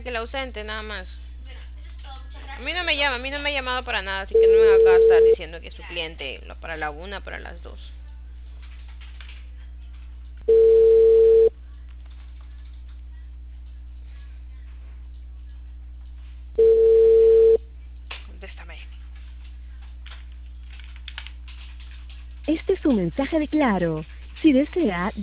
que la ausente, nada más. A mí no me llama, a mí no me ha llamado para nada, así que no me va a estar diciendo que es su cliente para la una, para las dos. Contéstame. Este es un mensaje de Claro. Si desea